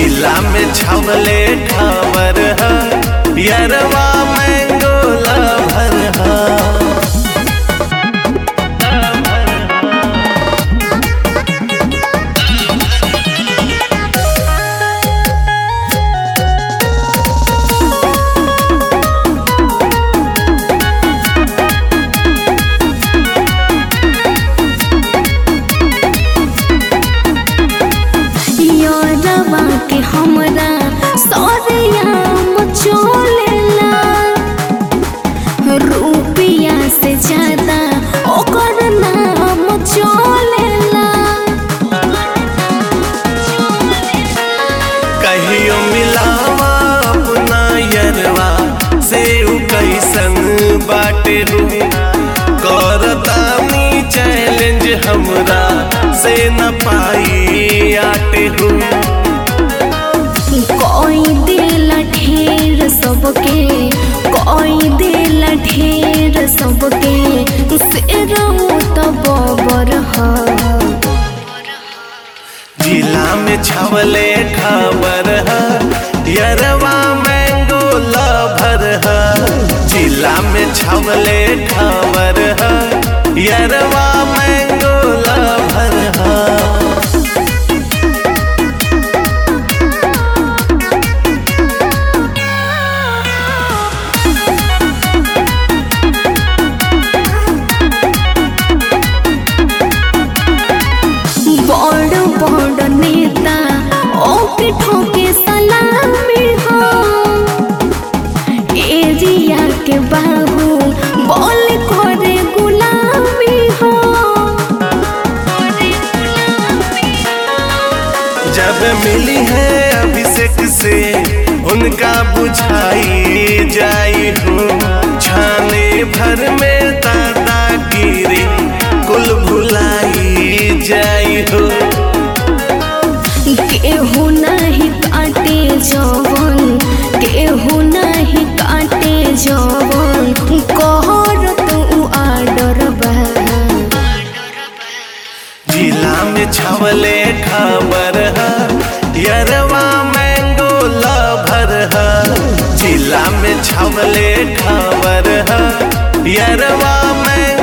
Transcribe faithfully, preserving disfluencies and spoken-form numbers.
जिला में छावले खबर है, यरवा मैंगो लवर है। के हमरा सौरिया मचोलेला, रुपया से ज्यादा ओकर नाम चलेला। कहियो मिलावा अपना यरवा से उ कैसन बाटे हो, करतानी चैलेंज हमरा से न पाई आटे हो। कोई दिल ढेर सबके, कोई दिल ढेर सबके, से रहू तो बबर है। जिला में छावले खबर है, यरवा मैंगो लवर है। जिला में छावले खबर है, यरवा मैंगो लवर है। बड़ बड़ नेता ओके ठोके सलामी हो, एरिया के बाबू बोल करे गुलामी हो। जब मिली है अभिषेक से उनका बुझाई जाई हो, छाने भर में दादागिरी कुल भुलाई जाई हो। केहू नहीं काटे जवन, केहू नहीं काटे जवन, कहर तू आडर बा। जिला में छावले खबर है, यरवा मैंगो लवर है। जिला में छावले खबर है, यरवा मैंगो